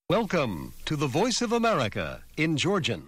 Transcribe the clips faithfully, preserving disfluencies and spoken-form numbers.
Welcome to the Voice of America in Georgian.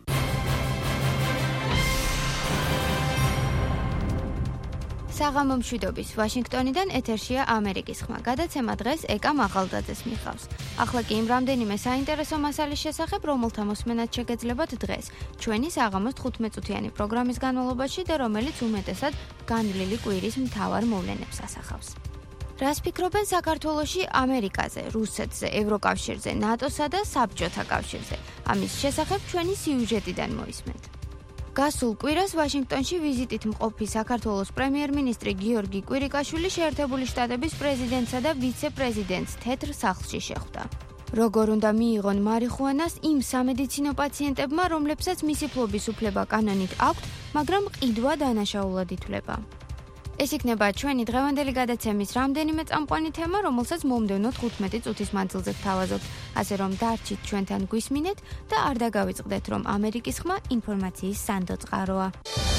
საღამო მშვიდობის ვაშინგტონიდან ეთერშია ამერიკის ხმა. გადაცემა დღეს ეკა მაღალდაძეს მიხავს. ახლა კი იმ რამდენიმე საინტერესო მასალის შესახებ, რომელთა მოსმენაც შეგეძლებათ დღეს, ჩვენი საღამოს თხუთმეტ-წუთიანი პროგრამის განმავლობაში და რომელიც უმეტესად განვლილი კვირის მთავარ მოვლენებს ასახავს. რას ფიქრობენ საქართველოში ამერიკაზე, რუსეთზე, ევროკავშირზე, ნატოსა და საბჭოთა კავშირზე? ამის შესახებ ჩვენი სიუჟეტიდან მოისმენთ. გასულ კვირას ვაშინგტონში ვიზიტით მყოფი საქართველოს პრემიერ-მინისტრი გიორგი კვირიკაშვილი შეერთებული შტატების პრეზიდენტსა და ვიცე-პრეზიდენტს თეთრ სახლში შეხვდა. როგორ უნდა მიიღონ მარიხუანას იმ სამედიცინო პაციენტებმა, რომლებსაც მისი ფლობის უფლება კანონით აქვთ, მაგრამ ყიდვა დანაშაულად ითვლება. ეს იქნება ჩვენი დღევანდელი გადაცემის რამდენიმე წამყვანი თემა, რომელსაც მომდევნო თხუთმეტი წუთის მანძილზე გთავაზობთ, ასე რომ დარჩით ჩვენთან გვისმინეთ და არ დაგავიწყდეთ, რომ ამერიკის ხმა ინფორმაციის სანდო წყაროა.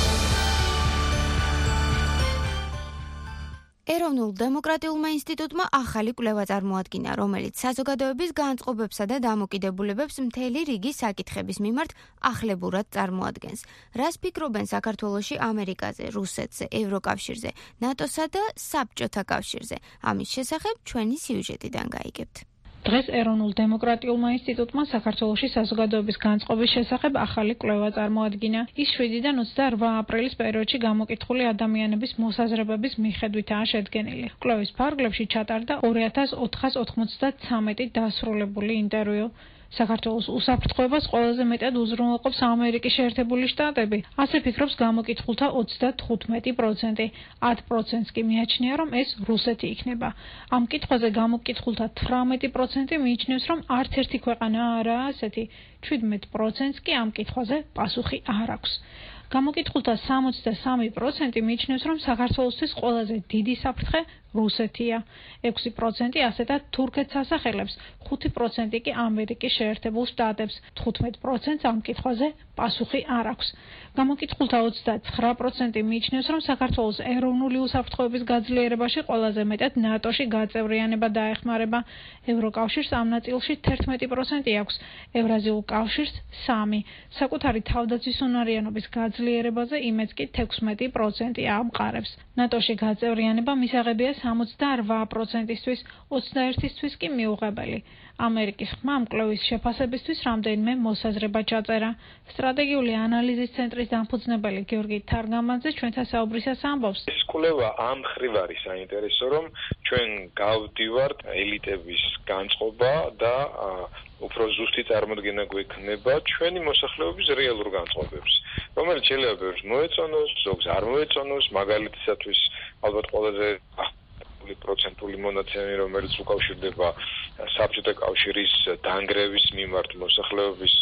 ეროვნულ დემოკრატიულმა ინსტიტუტმა ახალი კვლევა წარმოადგინა, რომელიც საზოგადოების განწყობებსა და დამოკიდებულებებს მთელი რიგი საკითხების მიმართ ახლებურად წარმოადგენს. რას ფიქრობენ საქართველოში ამერიკაზე, რუსეთზე, ევროკავშირზე, ნატოსა და საბჭოთა კავშირზე? ამის შესახებ ჩვენი სიუჟეტიდან გაიგებთ. დღეს ეროვნულ დემოკრატიულმა ინსტიტუტმა საქართველოში საზოგადოების განწყობის შესახებ ახალი კვლევა წარმოადგინა. ის შვიდიდან ოცდაორ აპრილის პერიოდში გამოკითხული ადამიანების მოსაზრებების მიხედვითაა შედგენილი. კვლევის ფარგლებში ჩატარდა ორი ათას ოთხას ოთხმოცდათრამეტი დასრულებული ინტერვიუ. საქართველოს უსაფრთხოებას ყველაზე მეტად უზრუნველყოფს ამერიკის შეერთებული შტატები. ასე ფიქრობს გამოკითხულთა ოცდათხუთმეტი პროცენტი. ათ პროცენტს კი მიაჩნია, რომ ეს რუსეთი იქნება. ამ კითხვაზე გამოკითხულთა თვრამეტი პროცენტი მიიჩნევს, რომ არც ერთი ქვეყანა არაა ასეთი. შვიდმეტ პროცენტს კი ამ კითხვაზე პასუხი არ აქვს. გამოკითხულთა სამოცდასამი პროცენტი მიიჩნევს, რომ საქართველოსთვის ყველაზე დიდი საფრთხე რუსეთია. ექვსი პროცენტი ასეთად თურქეთს ასახელებს, ხუთი პროცენტი კი ამერიკის შეერთებულ შტატებს, თხუთმეტ პროცენტს ამ კითხვაზე პასუხი არ აქვს. გამოკითხულთა ოცდაცხრა პროცენტი მიიჩნევს, რომ საქართველოს ეროვნული უსაფრთხოების გაძლიერებაში ყველაზე მეტად ნატოში გაწევრიანება დაეხმარება. ევროკავშირს ამ ნაწილში თერთმეტი პროცენტი აქვს, ევრაზიულ კავშირს სამი. საკუთარი თავდაცვის უნარიანობის გაძლიერებაზე იმედს კი თექვსმეტი პროცენტი ამყარებს. ნატოში გაწევრიანება მისაღებია სამოცდაორ პროცენტისთვის, ოცდაერთისთვის კი მიუღებელი. ამერიკის ხმამ კვლევის შეფასებისთვის რამდენიმე მოსაზრება ჩაწერა. სტრატეგიული ანალიზის ცენტრის დამფუძნებელი გიორგი თარგამაძე ჩვენთან საუბრისას ამბობს. ეს კვლევა ამ მხრივ არის საინტერესო, რომ ჩვენ გავდივართ ელიტების განწყობა და უფრო ზუსტი წარმოდგენა გვექნება ჩვენი მოსახლეობის რეალურ განწყობებს, რომელიც შეიძლება ბევრს მოეწონოს, ზოგს არ მოეწონოს, მაგალითისათვის ალბათ ყველაზე პროცენტული მონაცემი, რომელიც უკავშირდება საბჭოთა კავშირის დანგრევის მიმართ მოსახლეობის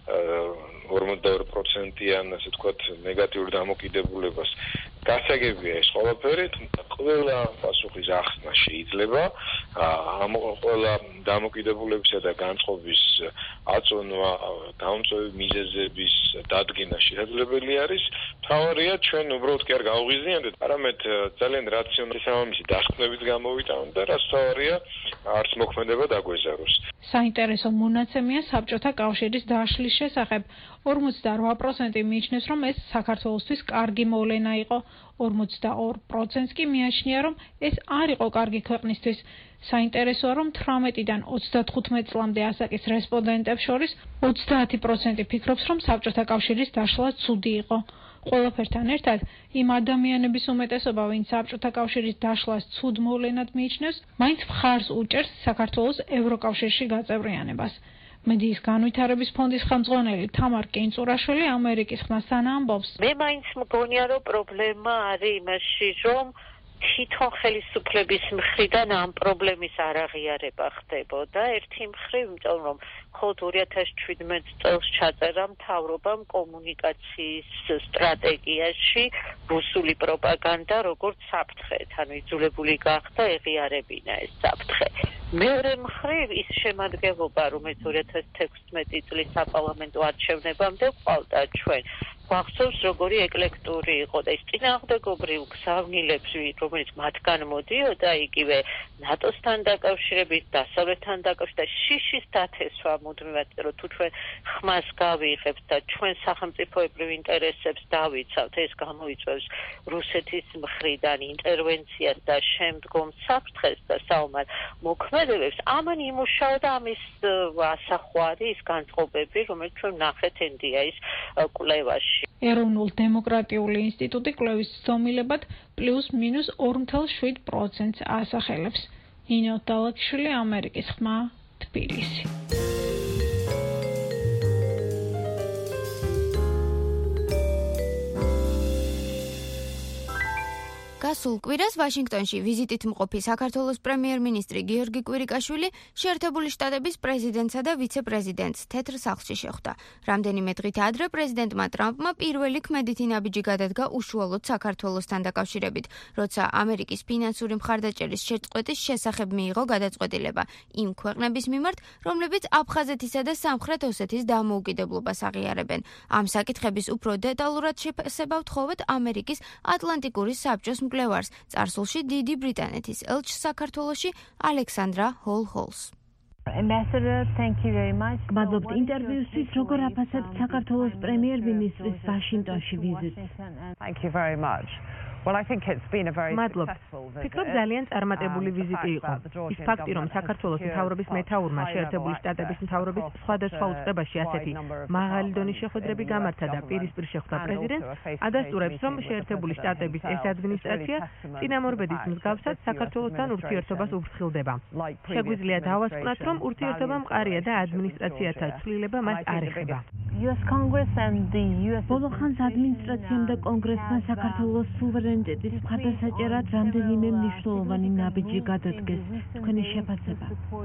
ორმოცდაორ პროცენტიან, ასე ვთქვათ, ნეგატიურ დამოკიდებულებას. გასაგებია ეს ყველაფერი, ყველა პასუხის ახსნა შეიძლება, ამ ყველა დამოკიდებულებისა და განწყობის აწონვა, დაუმწვევი მიზეზების დადგენა შესაძლებელი არის. მთავარია ჩვენ უბრალოდ კი არ გავღიზიანდეთ, არამედ ძალიან რაციონალური სამამისი დასკვნებით გამოვიტანოთ და რაც მთავარია, არც მოქმედება დაგვეზაროს. საინტერესო მონაცემია საბჭოთა კავშირის დაშლის შესახებ. ორმოცდაორ პროცენტი მიიჩნევს, რომ ეს საქართველოსთვის კარგი მოვლენა იყო. ორმოცდაორ პროცენტს კი მიაჩნია, რომ ეს არ იყო კარგი ქვეყნისთვის. საინტერესოა, რომ თვრამეტიდან ოცდათხუთმეტ წლამდე ასაკის რესპონდენტებს შორის ოცდაათი პროცენტი ფიქრობს, რომ საბჭოთა კავშირის დაშლა ცუდი იყო. ყველაფერთან ერთად, იმ ადამიანების უმეტესობა, ვინც საბჭოთა კავშირის დაშლას ცუდ მოვლენად მიიჩნევს, მაინც მხარს უჭერს საქართველოს ევროკავშირში გაწევრიანებას. მედიის განვითარების ფონდის ხელმძღვანელი თამარ კინწურაშვილი ამერიკის ხმასთან ამბობს. მე მაინც მგონია, რომ პრობლემა არის იმაში, რომ თვითონ ხელისუფლების მხრიდან ამ პრობლემის არაღიარება ხდებოდა. ერთი მხრივ, იმიტომ რომ მხოლოდ ორი ათას შვიდმეტ წელს ჩაწერა მთავრობამ კომუნიკაციის სტრატეგიაში რუსული პროპაგანდა როგორც საფრთხე, ანუ იძულებული გახდა ეღიარებინა ეს საფრთხე. მეორე მხრივ ის შემადგენლობა, რომელიც ორი ათას თექვსმეტი წლის საპარლამენტო არჩევნებამდე ყავდა ჩვენ, გვახსოვს როგორი ეკლექტური იყო და ის წინააღმდეგობრივ გზავნილებს, რომელიც მათგან მოდიოდა, იგივე ნატოსთან დაკავშირებით, დასავლეთთან დაკავშირებით და შიშის დათესვა მუდმივად რომ თუ ჩვენ ხმას გავიღებთ და ჩვენ სახელმწიფოებრივ ინტერესებს დავიცავთ, ეს გამოიწვევს რუსეთის მხრიდან ინტერვენციას და შემდგომ საფრთხეს და საომარ მოქმედებებს. ამან იმუშავა ამის ასახვარი ის განწყობები, რომელიც ჩვენ ნახეთ ენ დი ეის კვლევაში. ეროვნულ დემოკრატიული ინსტიტუტი კვლევის ცდომილებად პლუს მინუს ორი ათეული შვიდ პროცენტს ასახელებს. ნინო დალაჩილი, ამერიკის ხმა, თბილისი. გასულ კვირას ვაშინგტონში ვიზიტით მყოფი საქართველოს პრემიერ-მინისტრი გიორგი კვირიკაშვილი შეერთებული შტატების პრეზიდენტსა და ვიცე-პრეზიდენტს თეთრ სახლში შეხვდა. რამდენიმე დღით ადრე პრეზიდენტმა ტრამპმა პირველი ქმედითი ნაბიჯი გადადგა უშუალოდ საქართველოსთან დაკავშირებით, როცა ამერიკის ფინანსური მხარდაჭერის შეწყვეტის შესახებ მიიღო გადაწყვეტილება იმ ქვეყნების მიმართ, რომლებიც აფხაზეთისა და სამხრეთ ოსეთის დამოუკიდებლობას აღიარებენ. ამ საკითხების უფრო დეტალურად შეფასება ვთხოვეთ ამერიკის ატლანტიკური საბჭოს მკვლევარს, წარსულში დიდი ბრიტანეთის ელჩს საქართველოში ალექსანდრა ჰოლ-ჰოლს. გმადლობთ ინტერვიუსთვის, როგორ აფასებთ საქართველოს პრემიერ-მინისტრის ვაშინგტონში ვიზიტს. მადლობთ. ფიქრობ ძალიან წარმატებული ვიზიტი იყო. ის ფაქტი, რომ საქართველოს მთავრობის მეთაურმა შეერთებული შტატების მთავრობის სხვადასხვა უწყებაში ასეთი მაღალი დონის შეხვედრები გამართა და პირისპირ შეხვდა პრეზიდენტს, ადასტურებს, რომ შეერთებული შტატების ეს ადმინისტრაცია წინამორბედის მსგავსად საქართველოსთან ურთიერთობას უფრთხილდება. შეგვიძლია დავასკვნათ, რომ ურთიერთობა მყარია და ადმინისტრაციათა ცვლილება მას არ ეხება. ბოლო ხანს ადმინისტრაციამ და კონგრესმა საქართველოს სუვერენიტეტის მხარდასაჭერად რამდენიმე მნიშვნელოვანი ნაბიჯი გადადგეს. თქვენი შეფასება?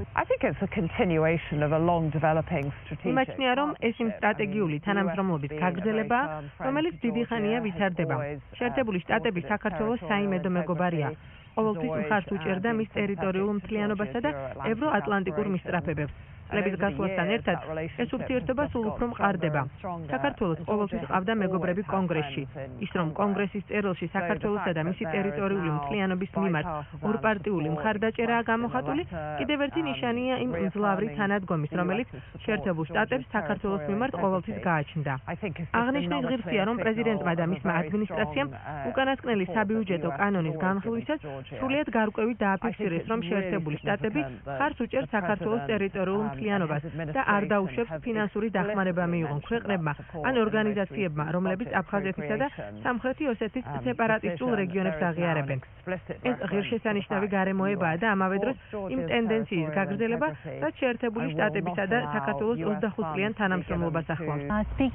იმაჩნია, რომ ეს იმ სტრატეგიული თანამშრომლობის გაგრძელებაა, რომელიც დიდი ხანია ვითარდება. შეერთებული შტატები საქართველოს საიმედო მეგობარია. ყოველთვის მხარს უჭერდა მის ტერიტორიულ მთლიანობასა და ევროატლანტიკურ მისწრაფებებს. წლების გასვლასთან ერთად ეს ურთიერთობა სულ უფრო მყარდება. საქართველოს ყოველთვის ყავდა მეგობრები კონგრესში. ის რომ კონგრესის წერილში საქართველოსა და მისი ტერიტორიული მთლიანობის მიმართ ორპარტიული მხარდაჭერაა გამოხატული, კიდევ ერთი ნიშანია იმ მძლავრი თანადგომის, რომელიც შეერთებულ შტატებს საქართველოს მიმართ ყოველთვის გააჩნდა. აღნიშნვის ღირსია, რომ პრეზიდენტმა და მისმა ადმინისტრაციამ უკანასკნელი საბიუჯეტო კანონის განხილვისას სრულიად გარკვევით დააფიქსირეს, რომ შეერთებული შტატები მხარს უჭერს საქართველოს ტერიტორიულ მთლიანობას და არ დაუშვებს ფინანსური დახმარება მიიღონ ქვეყნებმა ან ორგანიზაციებმა, რომლებიც აფხაზეთისა და სამხრეთი ოსეთის სეპარატისტულ რეგიონებს აღიარებენ. ეს ღირსშესანიშნავი გარემოებაა და ამავე დროს იმ ტენდენციის გაგრძელება, რაც შეერთებული შტატებისა და საქართველოს ოცდახუთ წლიან თანამშრომლობას ახლავს.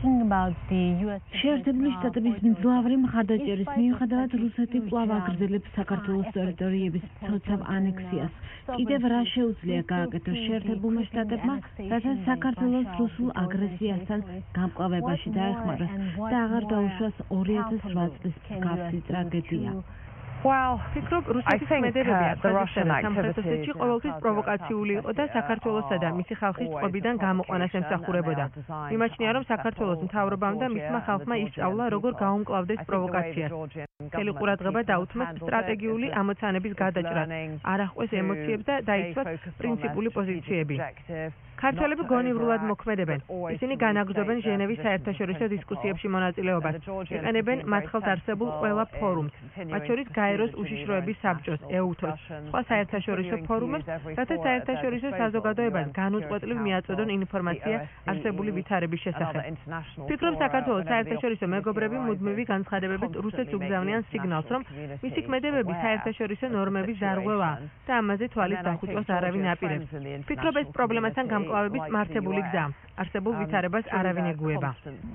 შეერთებული შტატების მძლავრი მხარდაჭერის მიუხედავად რუსეთი კვლავ აგრძელებს საქართველოს ტერიტორიების ცოცავ ანექსიას. კიდევ რა შეუძლია გააკეთოს შეერთებულმა შტატებმა, რათა საქართველოს რუსულ აგრესიასთან გამკლავებაში დაეხმაროს და აღარ დაუშვას ორი ათას ოთხ წლის მსგავსი ტრაგედია. ფიქრობ, რუსეთის ქმედებები აფხაზეთსა და სამხრეთ ოსეთში ყოველთვის პროვოკაციული იყო და საქართველოსა და მისი ხალხის წყობიდან გამოყვანას ემსახურებოდა. იმაჩნია, რომ საქართველოს მთავრობამ და მისმა ხალხმა ისწავლა, როგორ გაუმკლავდეს პროვოკაციას. მთელი ყურადღება დაუთმეს სტრატეგიული ამოცანების გადაჭრას, არ აღყვეს ემოციებს და დაიცვათ პრინციპული პოზიციები. ქართველები გონივრულად მოქმედებენ. ისინი განაგრძობენ ჟენევის საერთაშორისო დისკუსიებში მონაწილეობას. იყენებენ მათ ხელთ არსებულ ყველა ფორუმს, მათ შორის გაეროს უშიშროების საბჭოს, ეუთოს, სხვა საერთაშორისო ფორუმებს, რათა საერთაშორისო საზოგადოებას განუწყვეტლივ მიაწოდონ ინფორმაცია არსებული ვითარების შესახებ. ფიქრობ, საქართველოს საერთაშორისო მეგობრები მუდმივი განცხადებებით რუსეთს უგზავნიან სიგნალს, რომ მისი ქმედებები საერთაშორისო ნორმების დარღვევაა და ამაზე თვალის დახუჭვას არავინ აპირებს. ფიქრობ, ეს პრობლემასთან გამკლავების მართებული გზა. არსებულ ვითარებას არავინ ეგუება.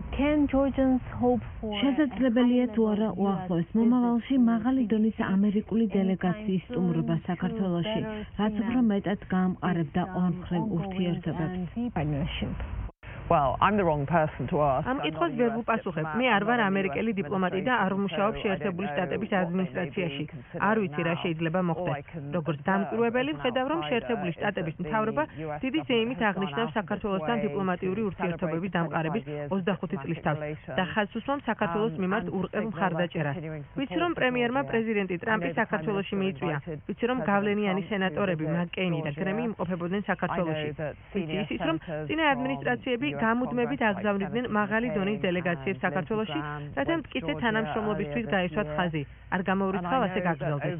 შესაძლებელია თუ არა უახლოეს მომავალში მაღალი დონის ამერიკული დელეგაციის სტუმრობა საქართველოში, რაც უფრო მეტად გაამყარებდა ორმხრივ ურთიერთობებს. Well, I'm the wrong person to ask. ამ კითხვას ვერ ვუპასუხებ. მე არ ვარ ამერიკელი დიპლომატი და არ ვმუშაობ შეერთებული შტატების ადმინისტრაციაში. არ ვიცი რა შეიძლება მოხდეს. როგორც დამკვირვებელი ვხედავ, რომ შეერთებული შტატების მთავრობა დიდი ზეიმით აღნიშნავს საქართველოსთან დიპლომატიური ურთიერთობების დამყარების ოცდახუთი წლის თავს და ხაზს უსვამს საქართველოს მიმართ ურყევ მხარდაჭერას. ვიცი, რომ პრემიერმა პრეზიდენტი ტრამპი საქართველოში მიიწვია. ვიცი, რომ გავლენიანი სენატორები მაკ-კეინი და გრემი იმყოფებოდნენ საქართველოში. ვიცი ისიც, რომ წინა ადმინისტრაციები გამუდმებით აგზავნიდნენ მაღალი დონის დელეგაციებს საქართველოში, რათა მტკიცე თანამშრომლობისთვის გაეშვათ ხაზი. არ გამოურიცხავ ასე გაგრძელდეს.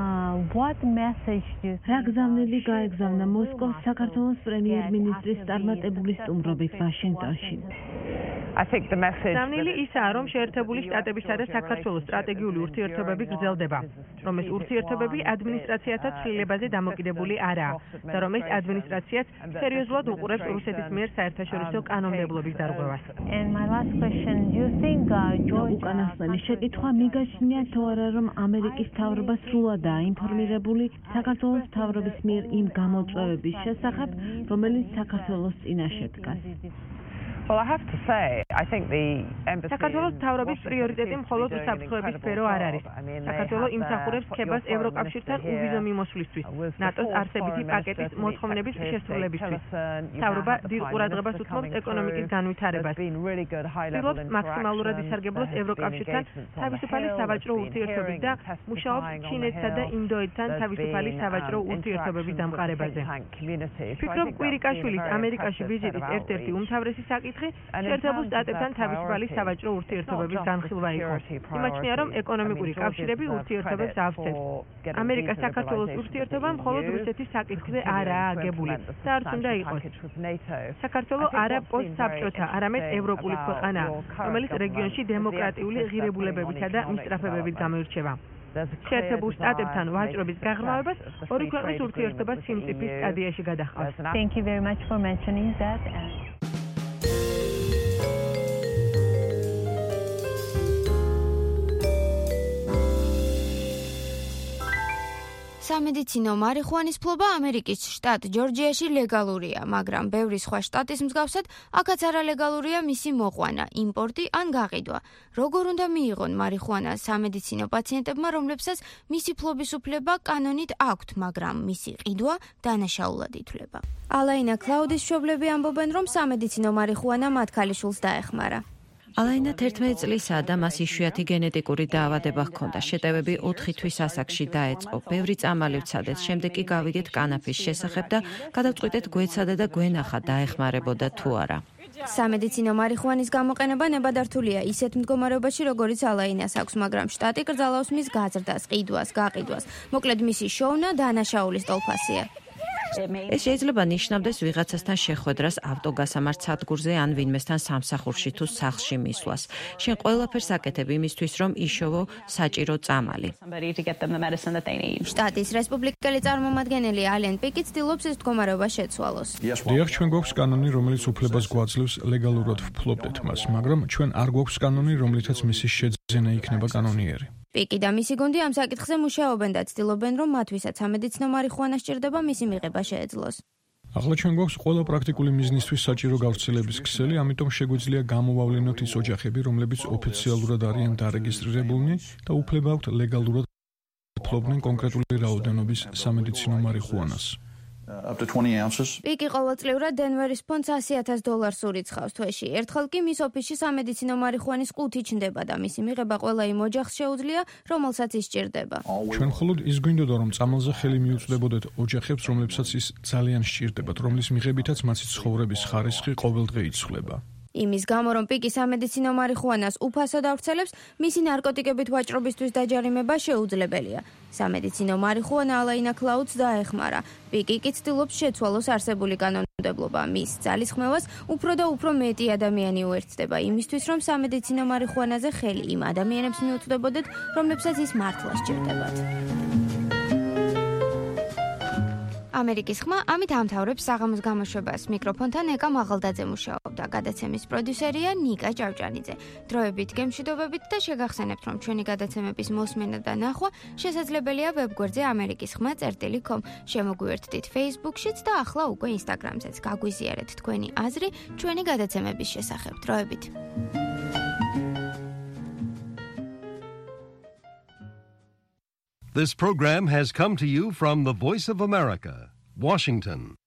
რა გზავნილი გაეგზავნა მოსკოვს საქართველოს პრემიერ-მინისტრის წარმატებული სტუმრობით ვაშინგტონში? I think the message Სამნილი ისაა, რომ შეერთებული შტატებისა და საქართველოს სტრატეგიული ურთიერთობები გრძელდება, რომ ეს ურთიერთობები ადმინისტრაციათა ცვლილებაზე დამოკიდებული არაა და რომ ეს ადმინისტრაციაც სერიოზულად უყურებს რუსეთის მიერ საერთაშორისო კანონმდებლობის დარღვევას. უკანასკნელი შეკითხვა მიგაჩნია თუ არა, რომ ამერიკის მთავრობა სრულადაა ინფორმირებული საქართველოს მთავრობის მიერ იმ გამოწვევების შესახებ, რომელიც საქართველოს წინაშე დგას. Well, I have to say, I think the embassy საქართველოს მთავრობის პრიორიტეტი მხოლოდ უსაფრთხოების სფერო არ არის. საქართველო იმსახურებს ქებას ევროკავშირთან უვიზო მიმოსვლისთვის, ნატოს არსებითი პაკეტის მოთხოვნების შესრულებისთვის. მთავრობა დიდ ყურადღებას უთმობს ეკონომიკის განვითარებას. ცდილობს მაქსიმალურად ისარგებლოს ევროკავშირთან თავისუფალი სავაჭრო ურთიერთობის და მუშაობს ჩინეთსა და ინდოეთთან თავისუფალი სავაჭრო ურთიერთობების დამყარებაზე. ვფიქრობ, კვირიკაშვილის ამერიკაში ვიზიტის ერთ-ერთი უმთავრესი საკითხი შეერთებულ შტატებთან თავისუფალი სავაჭრო ურთიერთობების განხილვა იყო. იმაჩნია, რომ ეკონომიკური კავშირები ურთიერთობებს ავსებს. ამერიკა-საქართველოს ურთიერთობა მხოლოდ რუსეთის საკითხზე არაა აგებული და არც უნდა იყოს. საქართველო არა პოსტსაბჭოთა, არამედ ევროპული ქვეყანაა, რომელიც რეგიონში დემოკრატიული ღირებულებებითა და მისწრაფებებით გამოირჩევა. შეერთებულ შტატებთან ვაჭრობის გაღრმავებას ორი ქვეყნის ურთიერთობა სიმწიფის სტადიაში გადაჰყავს. Thank you very much for mentioning that. სამედიცინო მარიხუანის ფლობა ამერიკის შტატ ჯორჯიაში ლეგალურია, მაგრამ ბევრი სხვა შტატის მსგავსად აქაც არალეგალურია მისი მოყვანა, იმპორტი ან გაყიდვა. როგორ უნდა მიიღონ მარიხუანა სამედიცინო პაციენტებმა, რომლებსაც მისი ფლობის უფლება კანონით აქვთ, მაგრამ მისი ყიდვა დანაშაულად ითვლება. ალაინა კლაუდის მშობლები ამბობენ, რომ სამედიცინო მარიხუანა მათ ქალიშვილს დაეხმარა. ალაინა თერთმეტი წლისაა და მას იშვიათი გენეტიკური დაავადება ჰქონდა. შეტევები ოთხი თვის ასაკში დაეწყო. ბევრი წამალი ვცადეთ, შემდეგ კი გავიგეთ კანაფის შესახებ და გადავწყვიტეთ გვეცადა და გვენახა დაეხმარებოდა თუ არა. სამედიცინო მარიხუანის გამოყენება ნებადართულია ისეთ მდგომარეობაში, როგორიც ალაინას აქვს, მაგრამ შტატი კრძალავს მის გაზრდას, ყიდვას, გაყიდვას. მოკლედ მისი შოვნა დანაშაულის ტოლფასია. ეს შეიძლება ნიშნავდეს ვიღაცასთან შეხვედრას ავტოგასამართ სადგურზე ან ვინმესთან სამსახურში თუ სახლში მისვლას. შენ ყველაფერს აკეთებ იმისთვის, რომ იშოვო საჭირო წამალი. შტატის რესპუბლიკელი წარმომადგენელი ალენ პიკი ცდილობს ეს მდგომარეობა შეცვალოს. დიახ, ჩვენ გვაქვს კანონი, რომელიც უფლებას გვაძლევს ლეგალურად ვფლობდეთ მას, მაგრამ ჩვენ არ გვაქვს კანონი, რომლითაც მისი შეძენა იქნება კანონიერი. პიკი და მისი გუნდი ამ საკითხზე მუშაობენ და ცდილობენ, რომ მათვისაც სამედიცინო მარიხუანა სჭირდება მისი მიღება შეეძლოს. ახლა ჩვენ გვაქვს ყველა პრაქტიკული მიზნისთვის საჭირო გავრცელების ქსელი, ამიტომ შეგვიძლია გამოვავლინოთ ის ოჯახები, რომლებიც ოფიციალურად არიან დარეგისტრირებულნი და უფლება აქვთ ლეგალურად ფლობდნენ კონკრეტული რაოდენობის სამედიცინო მარიხუანას. up to twenty ounces. პიკი ყოველწლიურად დენვერის ფონდს ასი ათას დოლარს ურიცხავს თვეში. ერთხელ კი მის ოფისში სამედიცინო მარიხუანის ყუთი ჩნდება და მისი მიღება ყველა იმ ოჯახს შეუძლია, რომელსაც ის სჭირდება. ჩვენ მხოლოდ ის გვინდოდა, რომ წამალზე ხელი მიუწვდებოდეთ ოჯახებს, რომლებსაც ის ძალიან სჭირდებათ, რომლის მიღებითაც მათი ცხოვრების ხარისხი ყოველდღე იცვლება. იმის გამო, რომ პიკი სამედიცინო მარიხუანას უფასოდ ავრცელებს, მისი ნარკოტიკებით ვაჭრობისთვის დაჯარიმება შეუძლებელია. სამედიცინო მარიხუანა ალაინა კლაუდს დაეხმარა. პიკი კი ცდილობს შეცვალოს არსებული კანონმდებლობა. მის ძალისხმევას უფრო და უფრო მეტი ადამიანი უერთდება იმისთვის, რომ სამედიცინო მარიხუანაზე ხელი იმ ადამიანებს მიუწვდებოდეთ, რომლებსაც ის მართლა სჭირდებათ. ამერიკის ხმა ამით ამთავრებს საღამოს გამოშვებას. მიკროფონთან ეკა მაღალდაძე მუშაობდა. გადაცემის პროდიუსერია ნიკა ჭავჭანიძე. დროებით გემშვიდობებით და შეგახსენებთ, რომ ჩვენი გადაცემების მოსმენა და ნახვა შესაძლებელია ვებგვერდზე ამერიკის ხმა წერტილი კომ. შემოგვიერთდით Facebook-შიც და ახლა უკვე Instagram-ზეც. გაგვიზიარეთ თქვენი აზრი ჩვენი გადაცემების შესახებ. დროებით. This program has come to you from the Voice of America, Washington.